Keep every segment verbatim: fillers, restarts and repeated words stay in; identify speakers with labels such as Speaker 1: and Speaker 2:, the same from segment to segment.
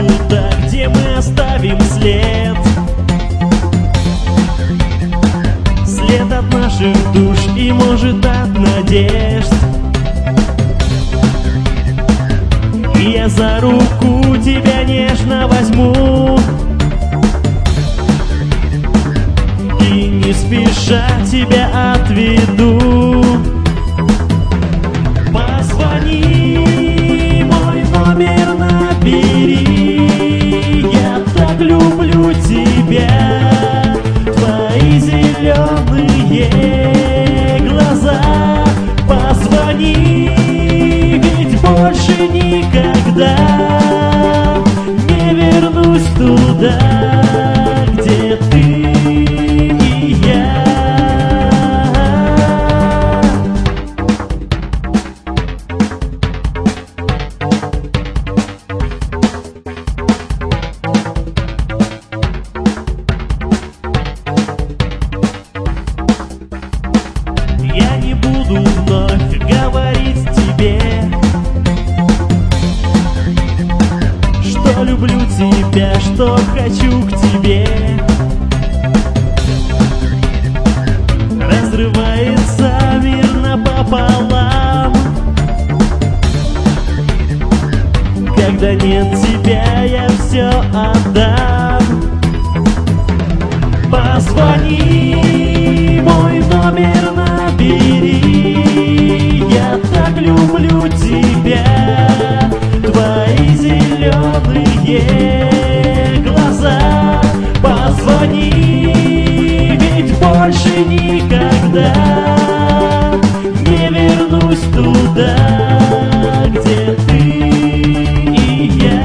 Speaker 1: туда, где мы оставим след. След от наших душ и, может, от надежд. И я за руку тебя нежно возьму и не спеша тебя отведу. Позвони, мой номер набери. Я так люблю тебя, твои зеленые глаза. Позвони, ведь больше никогда не вернусь туда, где ты и я. Я не буду вновь говорить тебе, что люблю тебя, что хочу к тебе. Разрывается мир напополам, когда нет тебя, я все отдам. Позвони, мой номер набери. Я так люблю тебя, твои зеленые глаза. Позвони, ведь больше никогда не вернусь туда, где ты и я.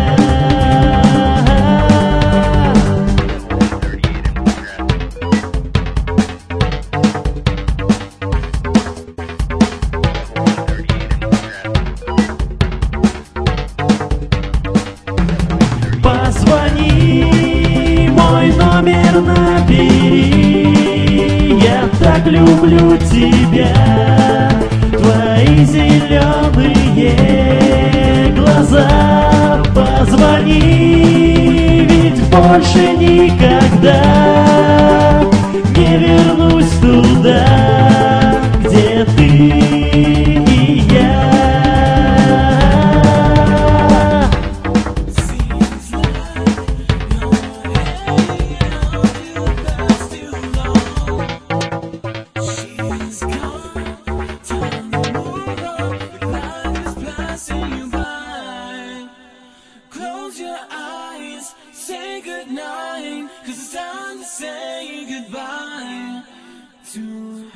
Speaker 1: Позвони, мой номер набери. Я так люблю тебя, твои зеленые глаза. Позвони, ведь больше никогда не вернусь туда, где ты и я.
Speaker 2: Close your eyes, say goodnight, 'cause it's time to say goodbye to